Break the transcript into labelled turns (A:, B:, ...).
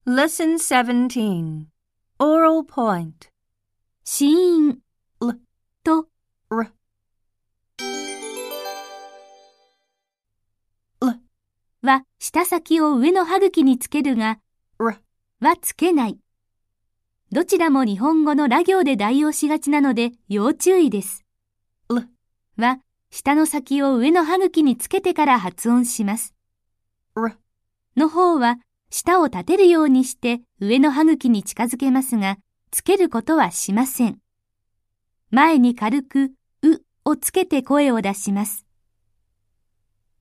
A: Lesson 17 Oral Point
B: 子音
A: L
B: と
A: R
B: は舌先を上の歯茎につけるが、
A: R
B: はつけない。どちらも日本語のら行で代用しがちなので要注意です。
A: L
B: は舌の先を上の歯茎につけてから発音します。
A: R
B: の方は舌を立てるようにして上の歯茎に近づけますが、つけることはしません。前に軽くうをつけて声を出します。